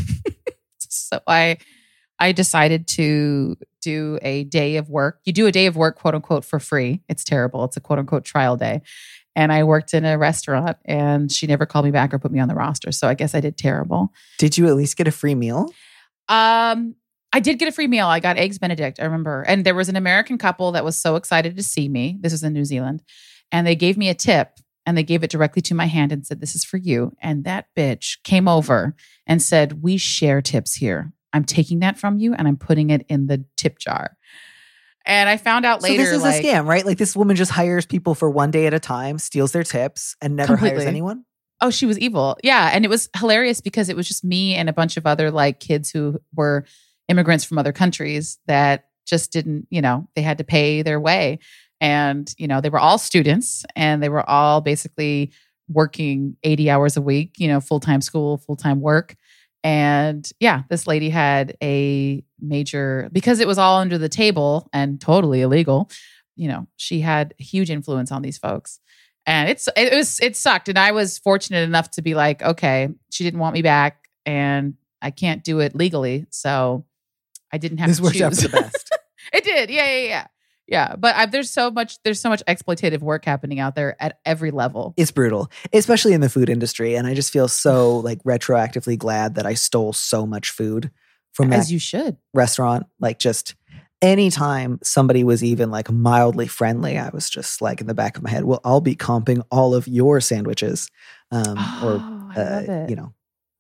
So I, I decided to do a day of work. You do a day of work, quote unquote, for free. It's terrible. It's a quote unquote trial day. And I worked in a restaurant and she never called me back or put me on the roster. So I guess I did terrible. Did you at least get a free meal? Um, I did get a free meal. I got Eggs Benedict, I remember. And there was an American couple that was so excited to see me. This was in New Zealand. And they gave me a tip and they gave it directly to my hand and said, this is for you. And that bitch came over and said, we share tips here. I'm taking that from you and I'm putting it in the tip jar. And I found out later, so this is like, a scam, right? Like this woman just hires people for one day at a time, steals their tips, and never Completely. hires anyone? oh, she was evil. Yeah. And it was hilarious because it was just me and a bunch of other like kids who were immigrants from other countries that just didn't, you know, they had to pay their way. And, you know, they were all students and they were all basically working eighty hours a week, you know, full-time school, full-time work. And yeah, this lady had a major, because it was all under the table and totally illegal, you know, she had huge influence on these folks. And it's, it was, it sucked. And I was fortunate enough to be like, okay, she didn't want me back and I can't do it legally. So I didn't have This to worked choose. out for the best. It did. Yeah, yeah, yeah. Yeah. But I, there's so much, there's so much exploitative work happening out there at every level. It's brutal, especially in the food industry. And I just feel so like retroactively glad that I stole so much food from As that you should. restaurant. Like just anytime somebody was even like mildly friendly, I was just like in the back of my head, well, I'll be comping all of your sandwiches. Um, Oh, or, I love uh, it. you know,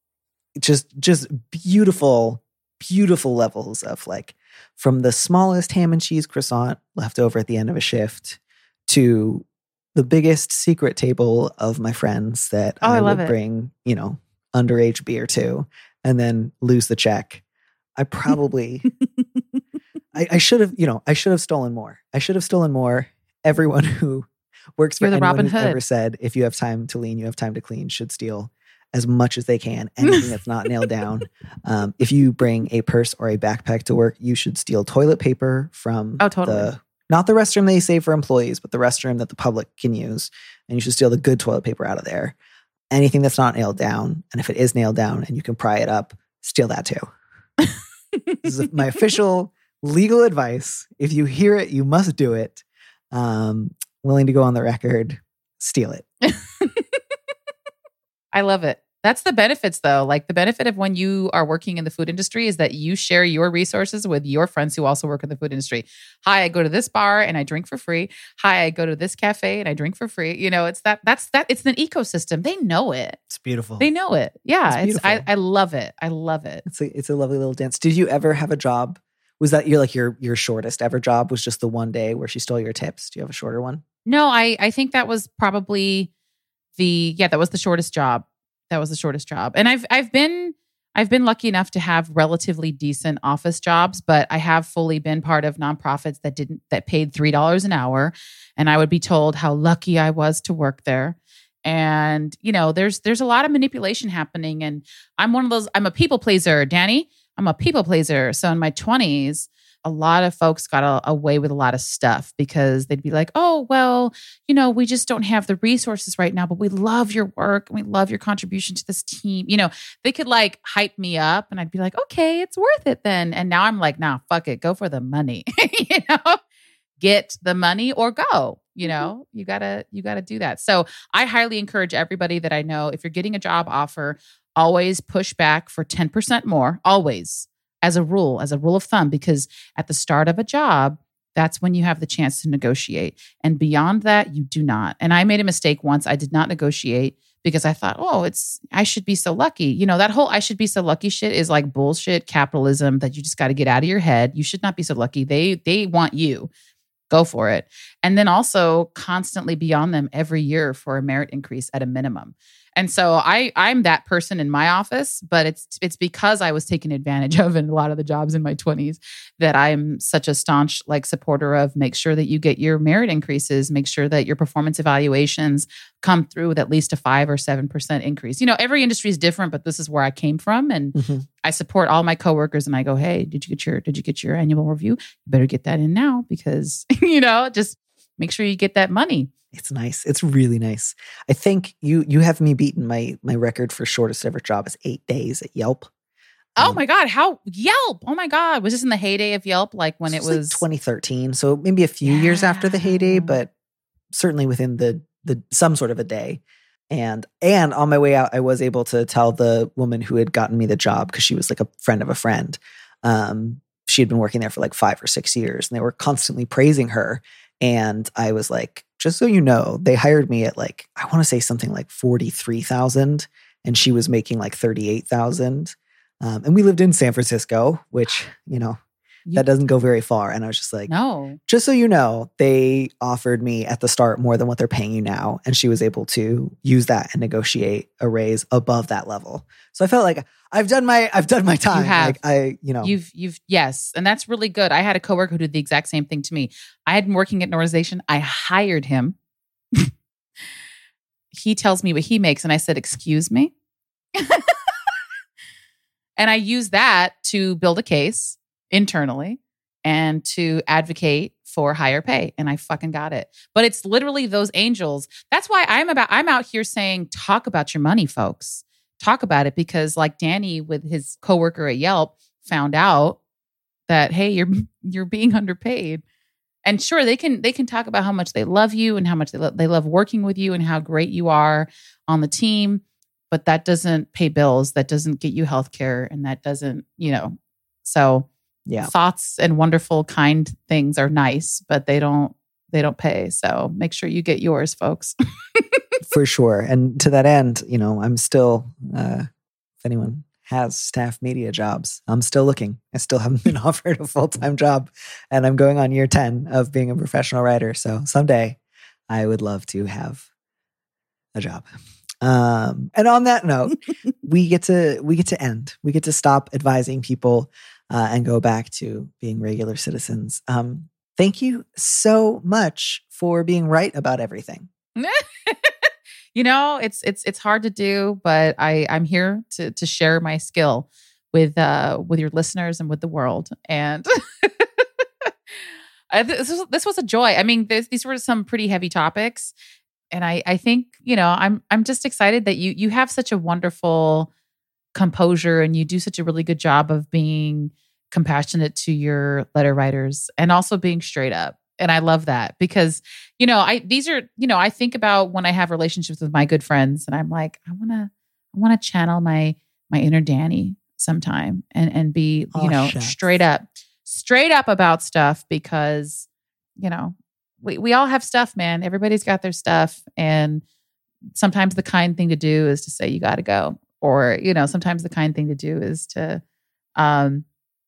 just, just beautiful, beautiful levels of like, from the smallest ham and cheese croissant left over at the end of a shift to the biggest secret table of my friends that Oh, I I, love would it. bring, you know, underage beer to and then lose the check. I probably, I, I should have, you know, I should have stolen more. I should have stolen more. Everyone who works for You're the anyone Robin who's Hood. ever said, if you have time to lean, you have time to clean, should steal as much as they can. Anything that's not nailed down. Um, if you bring a purse or a backpack to work, you should steal toilet paper from Oh, totally. the, not the restroom they save for employees, but the restroom that the public can use. And you should steal the good toilet paper out of there. Anything that's not nailed down. And if it is nailed down and you can pry it up, steal that too. This is my official legal advice. If you hear it, you must do it. Um, willing to go on the record, steal it. I love it. That's the benefits though. Like the benefit of when you are working in the food industry is that you share your resources with your friends who also work in the food industry. Hi, I go to this bar and I drink for free. Hi, I go to this cafe and I drink for free. You know, it's that, that's that, it's an ecosystem. They know it. It's beautiful. They know it. Yeah. It's It's, I, I love it. I love it. It's a, it's a lovely little dance. Did you ever have a job? Was that your, like your, your shortest ever job was just the one day where she stole your tips? Do you have a shorter one? No, I, I think that was probably the, yeah, that was the shortest job. That was the shortest job. And I've I've been I've been lucky enough to have relatively decent office jobs, but I have fully been part of nonprofits that didn't that paid three dollars an hour. And I would be told how lucky I was to work there. And, you know, there's there's a lot of manipulation happening. And I'm one of those, I'm a people pleaser, Danny. I'm a people pleaser. So in my twenties, a lot of folks got a, away with a lot of stuff because they'd be like, oh, well, you know, we just don't have the resources right now, but we love your work and we love your contribution to this team. You know, they could like hype me up and I'd be like, okay, it's worth it then. And now I'm like, nah, fuck it. Go for the money, you know, get the money or go, you know, you gotta, you gotta do that. So I highly encourage everybody that I know, if you're getting a job offer, always push back for ten percent more, always. As a rule, as a rule of thumb, because at the start of a job, that's when you have the chance to negotiate. And beyond that, you do not. And I made a mistake once. I did not negotiate because I thought, oh, it's, I should be so lucky. You know, that whole I should be so lucky shit is like bullshit capitalism that you just got to get out of your head. You should not be so lucky. They, they want you. Go for it. And then also constantly be on them every year for a merit increase at a minimum. And so I, I'm that person in my office, but it's it's because I was taken advantage of in a lot of the jobs in my twenties that I'm such a staunch like supporter of. Make sure that you get your merit increases. Make sure that your performance evaluations come through with at least a five or seven percent increase. You know, every industry is different, but this is where I came from, and mm-hmm. I support all my coworkers. And I go, hey, did you get your did you get your annual review? You better get that in now because you know just make sure you get that money. It's nice. It's really nice. I think you you have me beaten. My my record for shortest ever job is eight days at Yelp. Oh um, my God. How Yelp? Oh my God. Was this in the heyday of Yelp? Like when it was, was like twenty thirteen. So maybe a few yeah. years after the heyday, but certainly within the the some sort of a day. And and on my way out, I was able to tell the woman who had gotten me the job, because she was like a friend of a friend. Um, she had been working there for like five or six years and they were constantly praising her. And I was like, just so you know, they hired me at like, I want to say something like forty-three thousand and she was making like thirty-eight thousand. Um, and we lived in San Francisco, which, you know, you, that doesn't go very far. And I was just like, no, just so you know, they offered me at the start more than what they're paying you now. And she was able to use that and negotiate a raise above that level. So I felt like I've done my, I've done my time. You have. Like I, you know, you've, you've, yes. And that's really good. I had a coworker who did the exact same thing to me. I had been working at an organization. I hired him. He tells me what he makes. And I said, excuse me. And I used that to build a case internally and to advocate for higher pay. And I fucking got it. But it's literally those angels. That's why I'm about, I'm out here saying, talk about your money, folks. Talk about it, because like Danny with his coworker at Yelp found out that, hey, you're, you're being underpaid. And sure, they can, they can talk about how much they love you and how much they, lo- they love working with you and how great you are on the team. But that doesn't pay bills. That doesn't get you healthcare. And that doesn't, you know, so yeah, thoughts and wonderful, kind things are nice, but they don't, they don't pay. So make sure you get yours, folks. For sure. And to that end, you know, I'm still, uh, if anyone has staff media jobs, I'm still looking. I still haven't been offered a full-time job, and I'm going on year ten of being a professional writer. So someday I would love to have a job. Um, and on that note, we get to, we get to end, we get to stop advising people, uh, and go back to being regular citizens. Um, thank you so much for being right about everything. You know, it's, it's, it's hard to do, but I, I'm here to, to share my skill with, uh, with your listeners and with the world. And I, this was, this was a joy. I mean, this, these were some pretty heavy topics. And I, I think, you know, I'm I'm just excited that you you have such a wonderful composure and you do such a really good job of being compassionate to your letter writers and also being straight up. And I love that because, you know, I, these are, you know, I think about when I have relationships with my good friends and I'm like, I want to, I want to channel my, my inner Danny sometime and, and be, you oh, know, shucks. straight up, straight up about stuff because, you know, we, we all have stuff, man. Everybody's got their stuff. And sometimes the kind thing to do is to say, you got to go. Or, you know, sometimes the kind thing to do is to, um,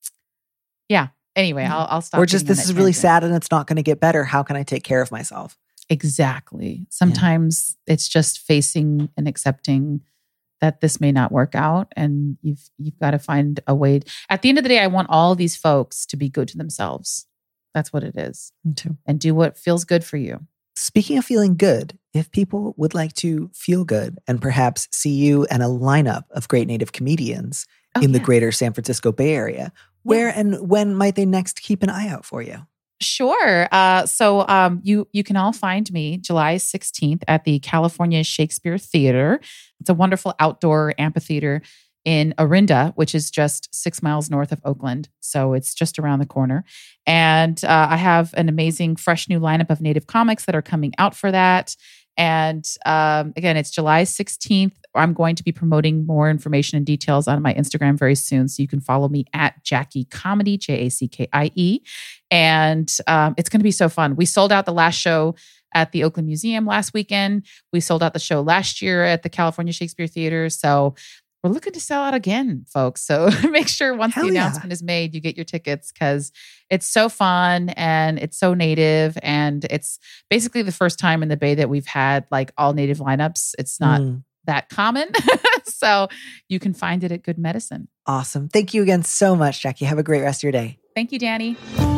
yeah. Anyway, I'll, I'll stop. Or just, this is really sad and it's not going to get better. How can I take care of myself? Exactly. Sometimes yeah. it's just facing and accepting that this may not work out. And you've, you've got to find a way. At the end of the day, I want all these folks to be good to themselves. That's what it is. Me too. And do what feels good for you. Speaking of feeling good, if people would like to feel good and perhaps see you and a lineup of great native comedians oh, in yeah. the greater San Francisco Bay Area, where yeah. and when might they next keep an eye out for you? Sure. Uh, so um, you you can all find me July sixteenth at the California Shakespeare Theater. It's a wonderful outdoor amphitheater in Orinda, which is just six miles north of Oakland. So it's just around the corner. And uh, I have an amazing, fresh new lineup of native comics that are coming out for that. And um, again, it's July sixteenth. I'm going to be promoting more information and details on my Instagram very soon. So you can follow me at Jackie Comedy, J A C K I E. And um, it's going to be so fun. We sold out the last show at the Oakland Museum last weekend. We sold out the show last year at the California Shakespeare Theater. So we're looking to sell out again, folks. So make sure once Hell the announcement yeah. is made, you get your tickets because it's so fun and it's so native. And it's basically the first time in the Bay that we've had like all native lineups. It's not mm. that common. So you can find it at Good Medicine. Awesome. Thank you again so much, Jackie. Have a great rest of your day. Thank you, Danny.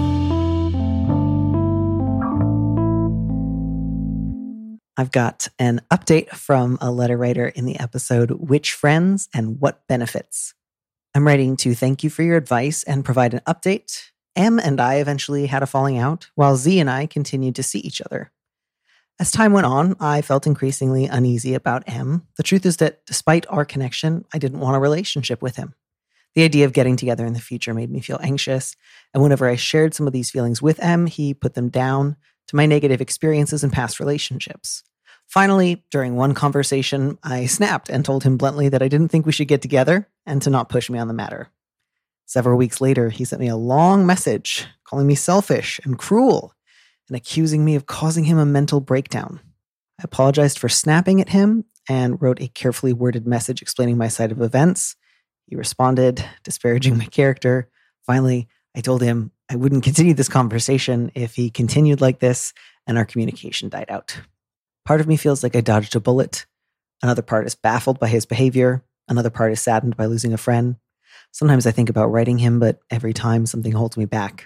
I've got an update from a letter writer in the episode, Which Friends and What Benefits? I'm writing to thank you for your advice and provide an update. M and I eventually had a falling out, while Z and I continued to see each other. As time went on, I felt increasingly uneasy about M. The truth is that despite our connection, I didn't want a relationship with him. The idea of getting together in the future made me feel anxious, and whenever I shared some of these feelings with M, he put them down to my negative experiences in past relationships. Finally, during one conversation, I snapped and told him bluntly that I didn't think we should get together and to not push me on the matter. Several weeks later, he sent me a long message calling me selfish and cruel and accusing me of causing him a mental breakdown. I apologized for snapping at him and wrote a carefully worded message explaining my side of events. He responded, disparaging my character. Finally, I told him I wouldn't continue this conversation if he continued like this, and our communication died out. Part of me feels like I dodged a bullet. Another part is baffled by his behavior. Another part is saddened by losing a friend. Sometimes I think about writing him, but every time something holds me back.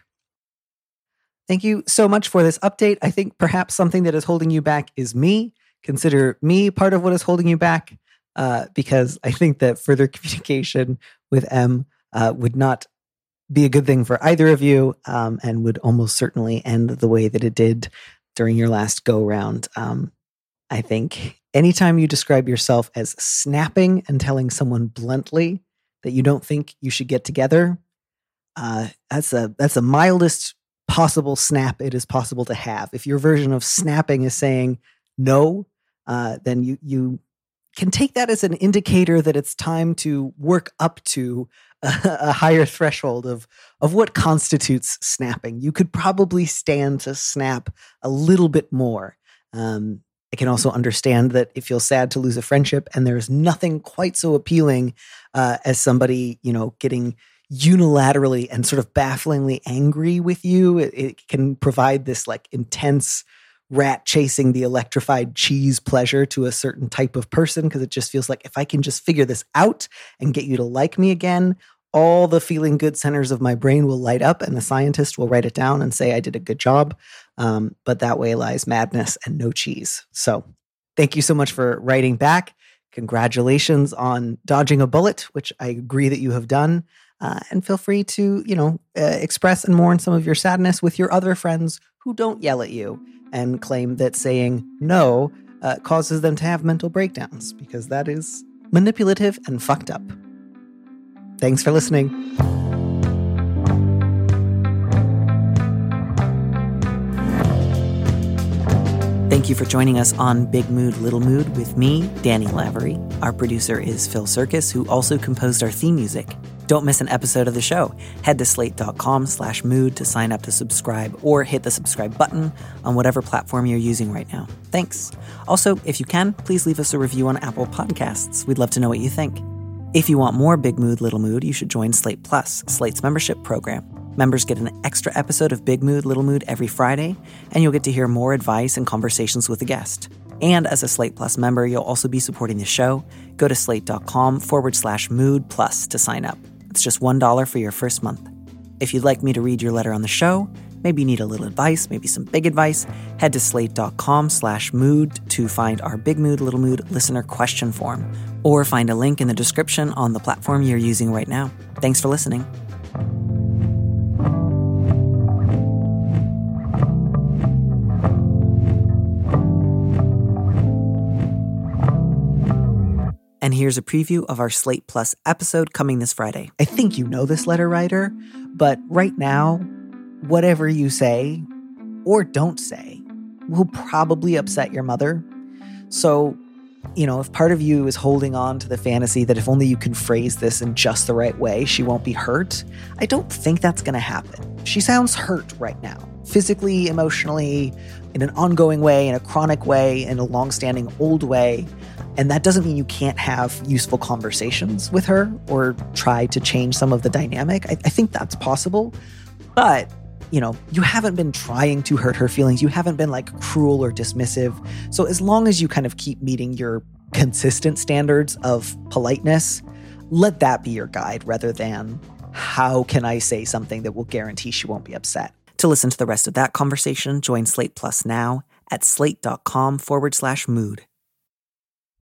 Thank you so much for this update. I think perhaps something that is holding you back is me. Consider me part of what is holding you back, uh, because I think that further communication with M uh, would not be a good thing for either of you, um, and would almost certainly end the way that it did during your last go-round. Um, I think anytime you describe yourself as snapping and telling someone bluntly that you don't think you should get together, uh, that's a that's the mildest possible snap it is possible to have. If your version of snapping is saying no, uh, then you you can take that as an indicator that it's time to work up to a, a higher threshold of of what constitutes snapping. You could probably stand to snap a little bit more. Um, I can also understand that it feels sad to lose a friendship, and there's nothing quite so appealing uh, as somebody, you know, getting unilaterally and sort of bafflingly angry with you. It, it can provide this like intense rat chasing the electrified cheese pleasure to a certain type of person, because it just feels like if I can just figure this out and get you to like me again, all the feeling good centers of my brain will light up and the scientist will write it down and say I did a good job. Um, but that way lies madness and no cheese. So thank you so much for writing back. Congratulations on dodging a bullet, which I agree that you have done. Uh, and feel free to, you know, uh, express and mourn some of your sadness with your other friends who don't yell at you and claim that saying no uh, causes them to have mental breakdowns, because that is manipulative and fucked up. Thanks for listening. Thank you for joining us on Big Mood, Little Mood with me, Danny Lavery. Our producer is Phil Circus, who also composed our theme music. Don't miss an episode of the show. Head to slate.com slash mood to sign up to subscribe, or hit the subscribe button on whatever platform you're using right now. Thanks. Also, if you can, please leave us a review on Apple Podcasts. We'd love to know what you think. If you want more Big Mood, Little Mood, you should join Slate Plus, Slate's membership program. Members get an extra episode of Big Mood, Little Mood every Friday, and you'll get to hear more advice and conversations with a guest. And as a Slate Plus member, you'll also be supporting the show. Go to slate.com forward slash mood plus to sign up. It's just one dollar for your first month. If you'd like me to read your letter on the show, maybe you need a little advice, maybe some big advice, head to slate.com slash mood to find our Big Mood, Little Mood listener question form, or find a link in the description on the platform you're using right now. Thanks for listening. And here's a preview of our Slate Plus episode coming this Friday. I think you know this, letter writer, but right now, whatever you say or don't say will probably upset your mother. So, you know, if part of you is holding on to the fantasy that if only you can phrase this in just the right way, she won't be hurt, I don't think that's going to happen. She sounds hurt right now, physically, emotionally, in an ongoing way, in a chronic way, in a longstanding old way. And that doesn't mean you can't have useful conversations with her or try to change some of the dynamic. I, I think that's possible. But, you know, you haven't been trying to hurt her feelings. You haven't been like cruel or dismissive. So as long as you kind of keep meeting your consistent standards of politeness, let that be your guide rather than how can I say something that will guarantee she won't be upset. To listen to the rest of that conversation, join Slate Plus now at slate.com forward slash mood.